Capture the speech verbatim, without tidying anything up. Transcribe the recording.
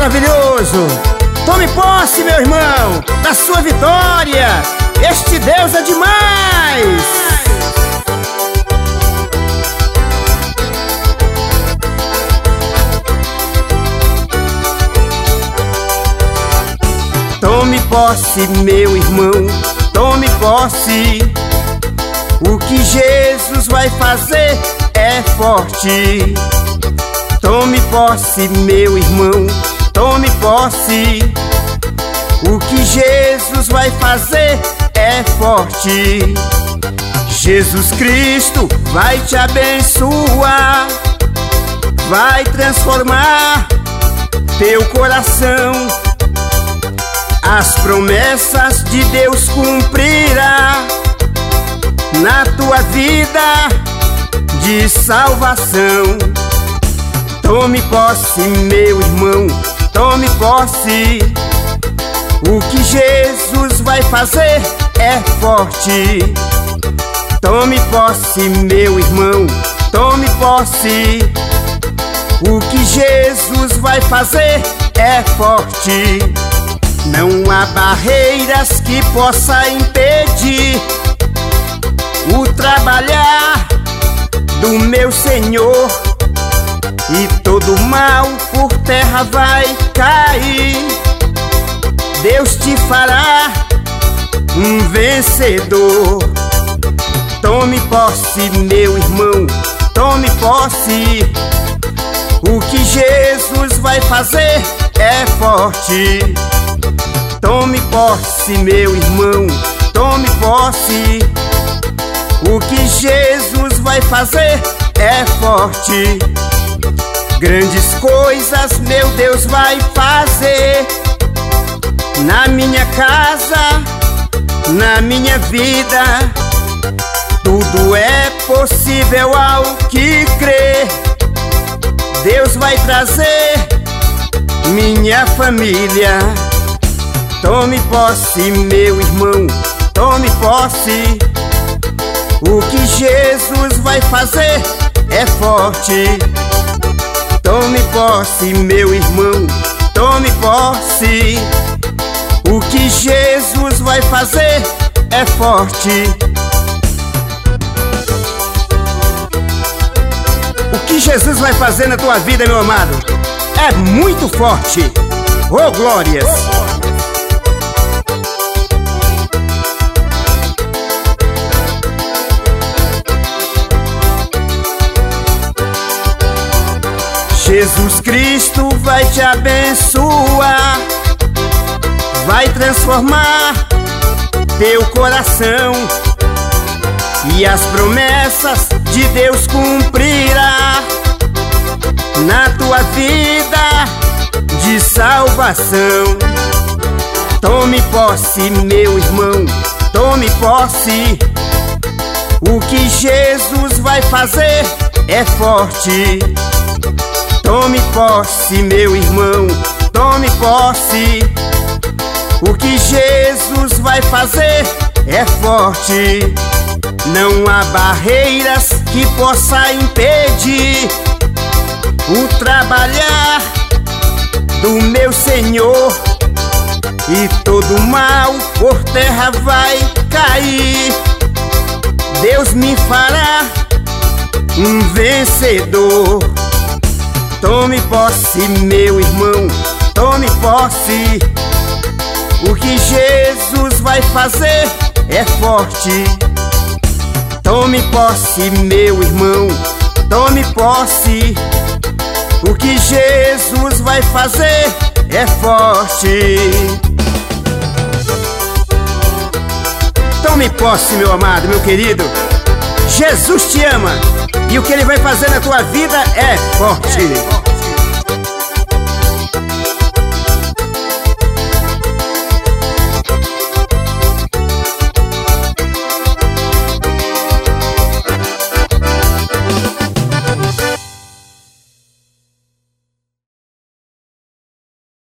maravilhoso! Tome posse, meu irmão, da sua vitória! Este Deus é demais! Tome posse, meu irmão, tome posse. O que Jesus vai fazer é forte. Tome posse, meu irmão, tome posse. O que Jesus vai fazer é forte. Jesus Cristo vai te abençoar, vai transformar teu coração. As promessas de Deus cumprirá na tua vida de salvação. Tome posse, meu irmão, tome posse. O que Jesus vai fazer é forte. Tome posse, meu irmão, tome posse. O que Jesus vai fazer é forte. Não há barreiras que possa impedir o trabalhar do meu Senhor, e todo mal por terra vai cair. Deus te fará um vencedor. Tome posse, meu irmão, tome posse. O que Jesus vai fazer é forte. Tome posse, meu irmão, tome posse. O que Jesus vai fazer é forte. Grandes coisas, meu Deus, vai fazer na minha casa, na minha vida. Tudo é possível ao que crê. Deus vai trazer minha família. Tome posse, meu irmão, tome posse. O que Jesus vai fazer é forte. Tome posse, meu irmão, tome posse. O que Jesus vai fazer é forte. O que Jesus vai fazer na tua vida, meu amado, é muito forte. Oh, glórias! Jesus Cristo vai te abençoar, vai transformar teu coração, e as promessas de Deus cumprirá na tua vida de salvação. Tome posse, meu irmão, tome posse. O que Jesus vai fazer é forte. Tome posse, meu irmão, tome posse. O que Jesus vai fazer é forte. Não há barreiras que possa impedir o trabalhar do meu Senhor, e todo mal por terra vai cair. Deus me fará um vencedor. Tome posse, meu irmão, tome posse. O que Jesus vai fazer é forte. Tome posse, meu irmão, tome posse. O que Jesus vai fazer é forte. Tome posse, meu amado, meu querido. Jesus te ama, e o que Ele vai fazer na tua vida é forte.